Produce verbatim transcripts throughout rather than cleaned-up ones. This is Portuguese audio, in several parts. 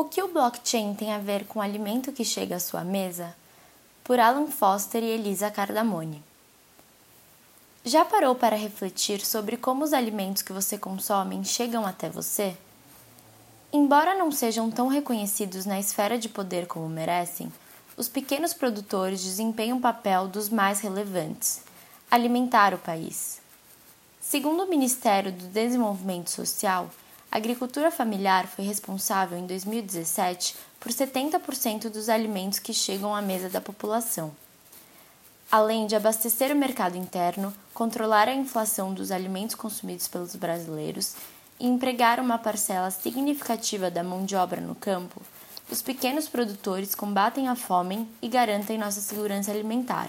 O que o blockchain tem a ver com o alimento que chega à sua mesa? Por Alan Foster e Elisa Cardamone. Já parou para refletir sobre como os alimentos que você consome chegam até você? Embora não sejam tão reconhecidos na esfera de poder como merecem, os pequenos produtores desempenham um papel dos mais relevantes: alimentar o país. Segundo o Ministério do Desenvolvimento Social, a agricultura familiar foi responsável em dois mil e dezessete por setenta por cento dos alimentos que chegam à mesa da população. Além de abastecer o mercado interno, controlar a inflação dos alimentos consumidos pelos brasileiros e empregar uma parcela significativa da mão de obra no campo, os pequenos produtores combatem a fome e garantem nossa segurança alimentar.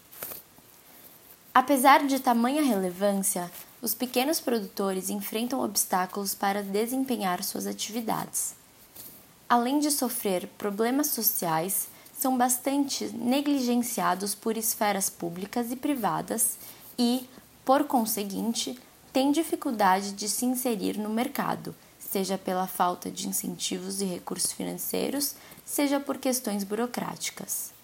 Apesar de tamanha relevância, os pequenos produtores enfrentam obstáculos para desempenhar suas atividades. Além de sofrer problemas sociais, são bastante negligenciados por esferas públicas e privadas e, por conseguinte, têm dificuldade de se inserir no mercado, seja pela falta de incentivos e recursos financeiros, seja por questões burocráticas.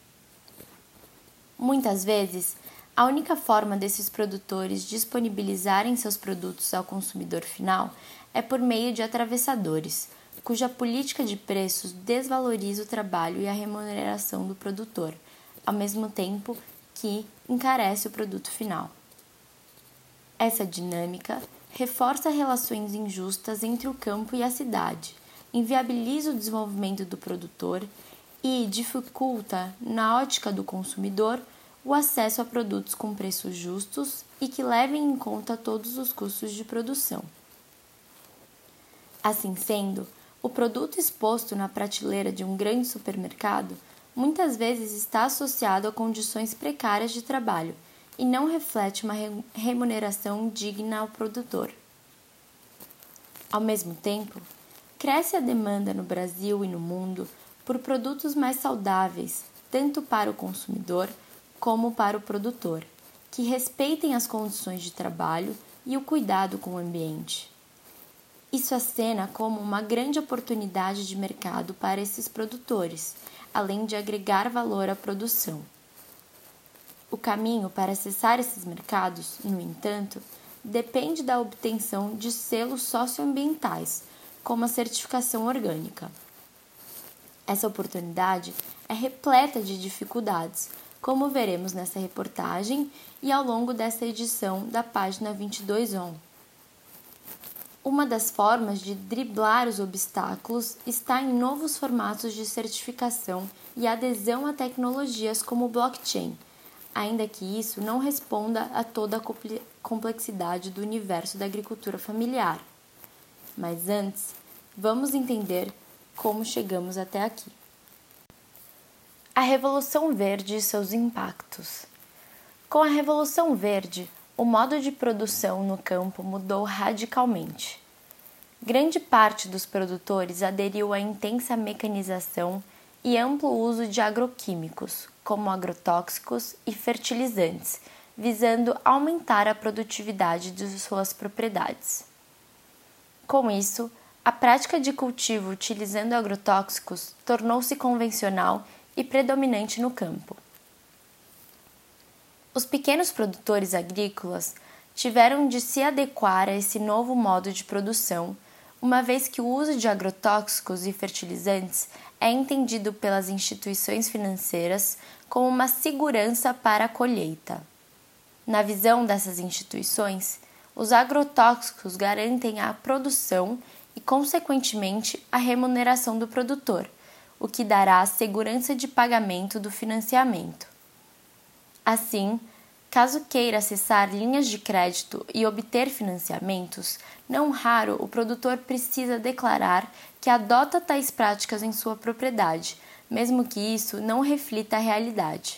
Muitas vezes, a única forma desses produtores disponibilizarem seus produtos ao consumidor final é por meio de atravessadores, cuja política de preços desvaloriza o trabalho e a remuneração do produtor, ao mesmo tempo que encarece o produto final. Essa dinâmica reforça relações injustas entre o campo e a cidade, inviabiliza o desenvolvimento do produtor e dificulta, na ótica do consumidor, o acesso a produtos com preços justos e que levem em conta todos os custos de produção. Assim sendo, o produto exposto na prateleira de um grande supermercado muitas vezes está associado a condições precárias de trabalho e não reflete uma remuneração digna ao produtor. Ao mesmo tempo, cresce a demanda no Brasil e no mundo por produtos mais saudáveis, tanto para o consumidor como para o produtor, que respeitem as condições de trabalho e o cuidado com o ambiente. Isso acena como uma grande oportunidade de mercado para esses produtores, além de agregar valor à produção. O caminho para acessar esses mercados, no entanto, depende da obtenção de selos socioambientais, como a certificação orgânica. Essa oportunidade é repleta de dificuldades, como veremos nessa reportagem e ao longo desta edição da página vinte e dois on. Uma das formas de driblar os obstáculos está em novos formatos de certificação e adesão a tecnologias como o blockchain, ainda que isso não responda a toda a complexidade do universo da agricultura familiar. Mas antes, vamos entender como chegamos até aqui. A Revolução Verde e seus impactos. Com a Revolução Verde, o modo de produção no campo mudou radicalmente. Grande parte dos produtores aderiu à intensa mecanização e amplo uso de agroquímicos, como agrotóxicos e fertilizantes, visando aumentar a produtividade de suas propriedades. Com isso, a prática de cultivo utilizando agrotóxicos tornou-se convencional e predominante no campo. Os pequenos produtores agrícolas tiveram de se adequar a esse novo modo de produção, uma vez que o uso de agrotóxicos e fertilizantes é entendido pelas instituições financeiras como uma segurança para a colheita. Na visão dessas instituições, os agrotóxicos garantem a produção e, consequentemente, a remuneração do produtor, o que dará a segurança de pagamento do financiamento. Assim, caso queira acessar linhas de crédito e obter financiamentos, não raro o produtor precisa declarar que adota tais práticas em sua propriedade, mesmo que isso não reflita a realidade.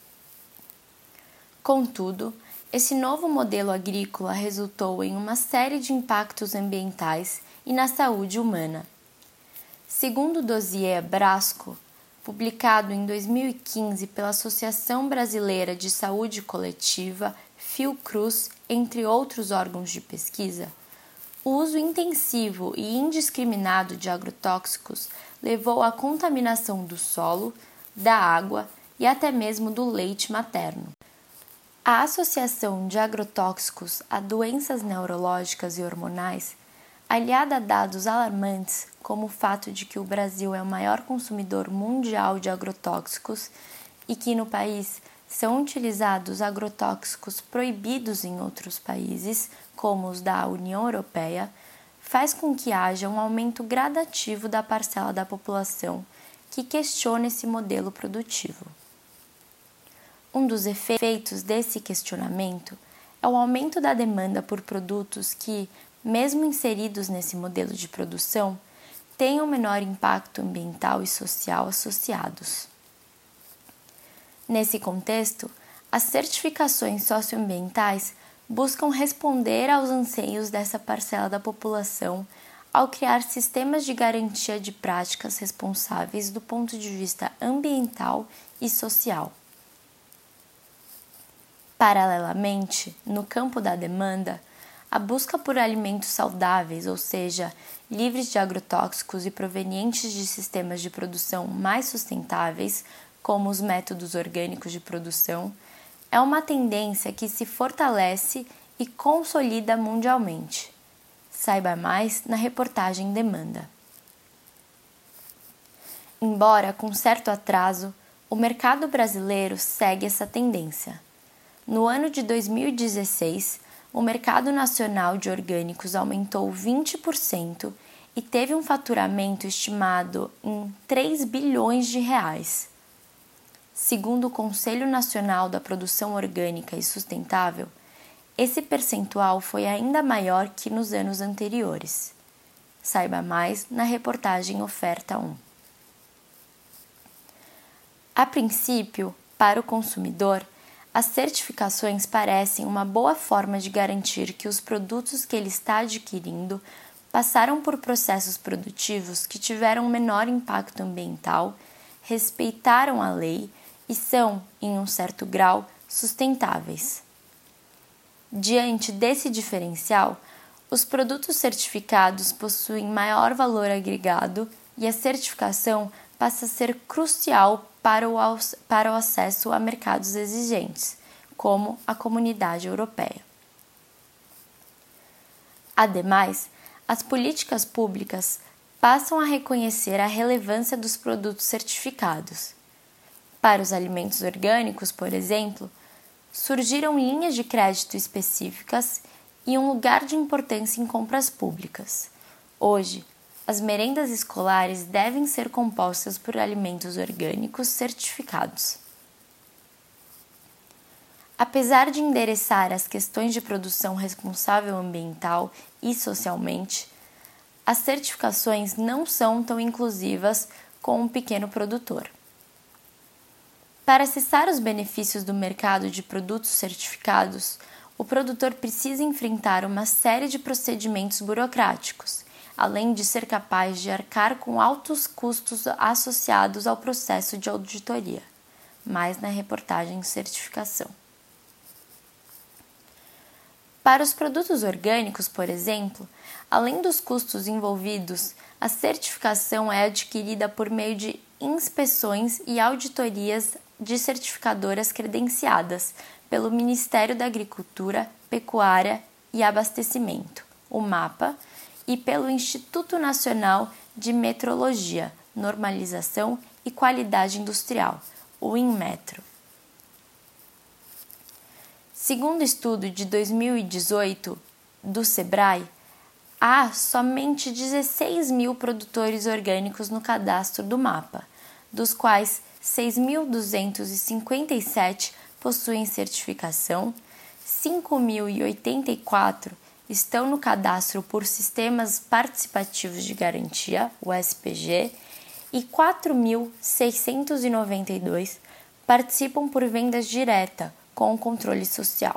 Contudo, esse novo modelo agrícola resultou em uma série de impactos ambientais e na saúde humana. Segundo o dossiê Brasco, publicado em dois mil e quinze pela Associação Brasileira de Saúde Coletiva, Fiocruz, entre outros órgãos de pesquisa, O uso intensivo e indiscriminado de agrotóxicos levou à contaminação do solo, da água e até mesmo do leite materno. A associação de agrotóxicos a doenças neurológicas e hormonais, aliada a dados alarmantes, como o fato de que o Brasil é o maior consumidor mundial de agrotóxicos e que no país são utilizados agrotóxicos proibidos em outros países, como os da União Europeia, faz com que haja um aumento gradativo da parcela da população que questiona esse modelo produtivo. Um dos efeitos desse questionamento é o aumento da demanda por produtos que, mesmo inseridos nesse modelo de produção, tenham menor impacto ambiental e social associados. Nesse contexto, as certificações socioambientais buscam responder aos anseios dessa parcela da população ao criar sistemas de garantia de práticas responsáveis do ponto de vista ambiental e social. Paralelamente, no campo da demanda, a busca por alimentos saudáveis, ou seja, livres de agrotóxicos e provenientes de sistemas de produção mais sustentáveis, como os métodos orgânicos de produção, é uma tendência que se fortalece e consolida mundialmente. Saiba mais na reportagem Demanda. Embora com certo atraso, o mercado brasileiro segue essa tendência. No ano de dois mil e dezesseis, o mercado nacional de orgânicos aumentou vinte por cento e teve um faturamento estimado em três bilhões de reais. Segundo o Conselho Nacional da Produção Orgânica e Sustentável, esse percentual foi ainda maior que nos anos anteriores. Saiba mais na reportagem Oferta um. A princípio, para o consumidor, as certificações parecem uma boa forma de garantir que os produtos que ele está adquirindo passaram por processos produtivos que tiveram menor impacto ambiental, respeitaram a lei e são, em um certo grau, sustentáveis. Diante desse diferencial, os produtos certificados possuem maior valor agregado e a certificação passa a ser crucial para o, para o acesso a mercados exigentes, como a Comunidade Europeia. Ademais, as políticas públicas passam a reconhecer a relevância dos produtos certificados. Para os alimentos orgânicos, por exemplo, surgiram linhas de crédito específicas e um lugar de importância em compras públicas. Hoje, as merendas escolares devem ser compostas por alimentos orgânicos certificados. Apesar de endereçar as questões de produção responsável ambiental e socialmente, as certificações não são tão inclusivas com o pequeno produtor. Para acessar os benefícios do mercado de produtos certificados, o produtor precisa enfrentar uma série de procedimentos burocráticos, além de ser capaz de arcar com altos custos associados ao processo de auditoria, mais na reportagem Certificação. Para os produtos orgânicos, por exemplo, além dos custos envolvidos, a certificação é adquirida por meio de inspeções e auditorias de certificadoras credenciadas pelo Ministério da Agricultura, Pecuária e Abastecimento, o MAPA, e pelo Instituto Nacional de Metrologia, Normalização e Qualidade Industrial, o INMetro. Segundo estudo de dois mil e dezoito do SEBRAE, há somente dezesseis mil produtores orgânicos no cadastro do MAPA, dos quais seis mil duzentos e cinquenta e sete possuem certificação, cinco mil e oitenta e quatro estão no cadastro por Sistemas Participativos de Garantia, o S P G, e quatro mil seiscentos e noventa e dois participam por vendas direta com o controle social.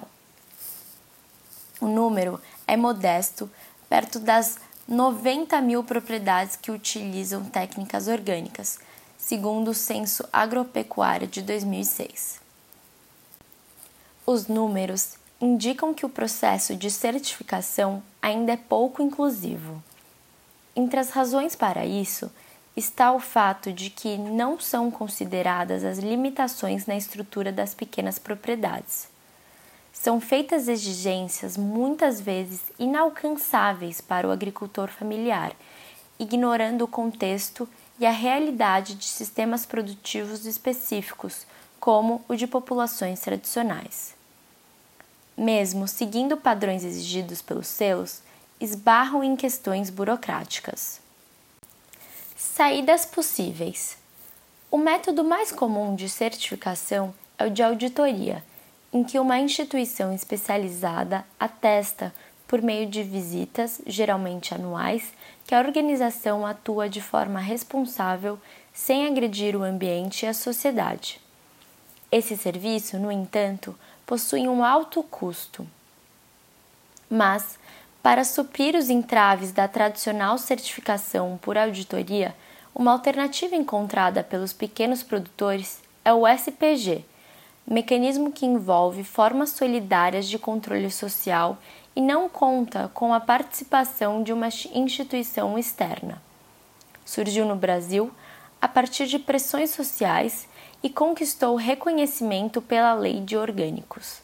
O número é modesto, perto das noventa mil propriedades que utilizam técnicas orgânicas, segundo o Censo Agropecuário de dois mil e seis. Os números indicam que o processo de certificação ainda é pouco inclusivo. Entre as razões para isso está o fato de que não são consideradas as limitações na estrutura das pequenas propriedades. São feitas exigências muitas vezes inalcançáveis para o agricultor familiar, ignorando o contexto e a realidade de sistemas produtivos específicos, como o de populações tradicionais. Mesmo seguindo padrões exigidos pelos selos, esbarram em questões burocráticas. Saídas possíveis. O método mais comum de certificação é o de auditoria, em que uma instituição especializada atesta, por meio de visitas, geralmente anuais, que a organização atua de forma responsável, sem agredir o ambiente e a sociedade. Esse serviço, no entanto, possui um alto custo. Mas, para suprir os entraves da tradicional certificação por auditoria, uma alternativa encontrada pelos pequenos produtores é o S P G, mecanismo que envolve formas solidárias de controle social e não conta com a participação de uma instituição externa. Surgiu no Brasil a partir de pressões sociais e conquistou reconhecimento pela Lei de Orgânicos.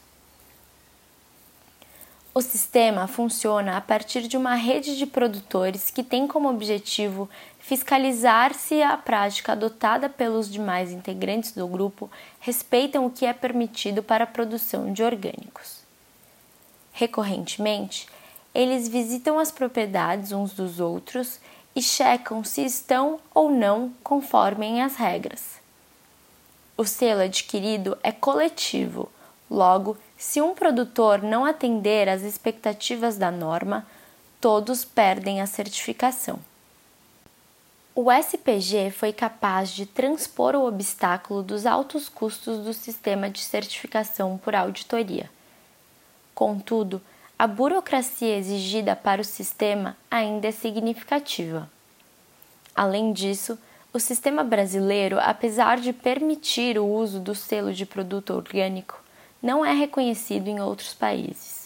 O sistema funciona a partir de uma rede de produtores que tem como objetivo fiscalizar se a prática adotada pelos demais integrantes do grupo respeitam o que é permitido para a produção de orgânicos. Recorrentemente, eles visitam as propriedades uns dos outros e checam se estão ou não conforme as regras. O selo adquirido é coletivo, logo, se um produtor não atender às expectativas da norma, todos perdem a certificação. O S P G foi capaz de transpor o obstáculo dos altos custos do sistema de certificação por auditoria. Contudo, a burocracia exigida para o sistema ainda é significativa. Além disso, o sistema brasileiro, apesar de permitir o uso do selo de produto orgânico, não é reconhecido em outros países.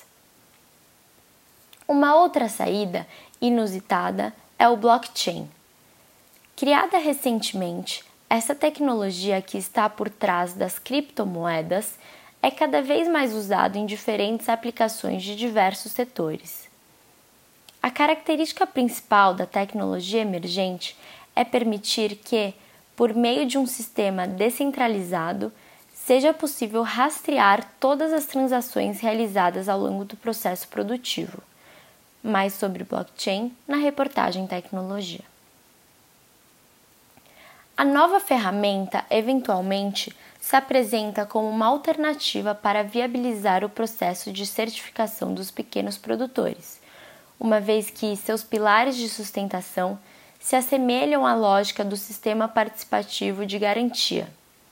Uma outra saída, inusitada, é o blockchain. Criada recentemente, essa tecnologia que está por trás das criptomoedas é cada vez mais usada em diferentes aplicações de diversos setores. A característica principal da tecnologia emergente é permitir que, por meio de um sistema descentralizado, seja possível rastrear todas as transações realizadas ao longo do processo produtivo. Mais sobre blockchain na reportagem Tecnologia. A nova ferramenta, eventualmente, se apresenta como uma alternativa para viabilizar o processo de certificação dos pequenos produtores, uma vez que seus pilares de sustentação se assemelham à lógica do sistema participativo de garantia.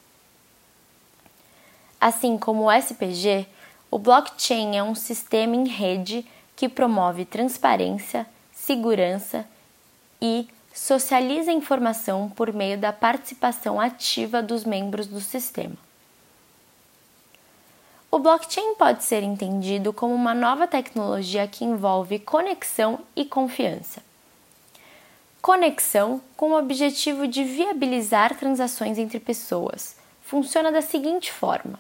Assim como o S P G, o blockchain é um sistema em rede que promove transparência, segurança e socializa a informação por meio da participação ativa dos membros do sistema. O blockchain pode ser entendido como uma nova tecnologia que envolve conexão e confiança. Conexão com o objetivo de viabilizar transações entre pessoas. Funciona da seguinte forma.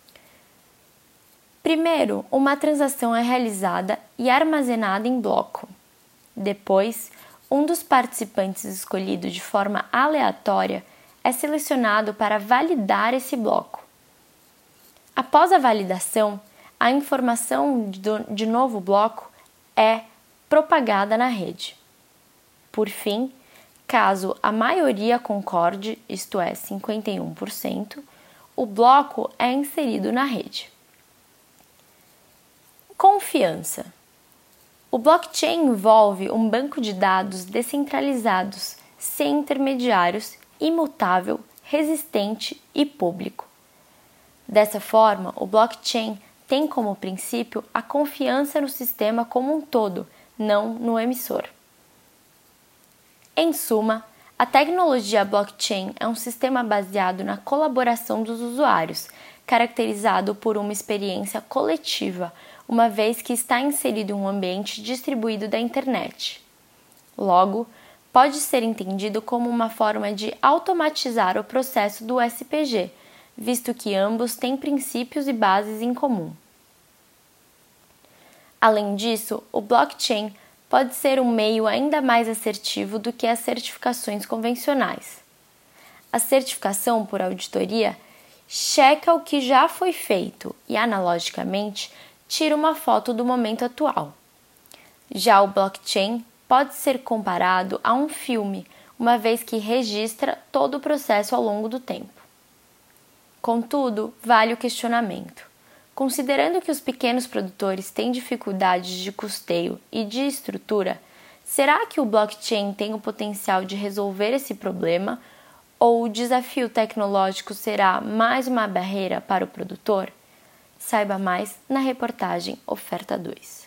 Primeiro, uma transação é realizada e armazenada em bloco. Depois, um dos participantes escolhido de forma aleatória é selecionado para validar esse bloco. Após a validação, a informação de novo bloco é propagada na rede. Por fim, caso a maioria concorde, isto é, cinquenta e um por cento, o bloco é inserido na rede. Confiança. O blockchain envolve um banco de dados descentralizados, sem intermediários, imutável, resistente e público. Dessa forma, o blockchain tem como princípio a confiança no sistema como um todo, não no emissor. Em suma, a tecnologia blockchain é um sistema baseado na colaboração dos usuários, caracterizado por uma experiência coletiva, uma vez que está inserido em um ambiente distribuído da internet. Logo, pode ser entendido como uma forma de automatizar o processo do S P G, visto que ambos têm princípios e bases em comum. Além disso, o blockchain pode ser um meio ainda mais assertivo do que as certificações convencionais. A certificação por auditoria checa o que já foi feito e, analogicamente, tira uma foto do momento atual. Já o blockchain pode ser comparado a um filme, uma vez que registra todo o processo ao longo do tempo. Contudo, vale o questionamento. Considerando que os pequenos produtores têm dificuldades de custeio e de estrutura, será que o blockchain tem o potencial de resolver esse problema ou o desafio tecnológico será mais uma barreira para o produtor? Saiba mais na reportagem Oferta dois.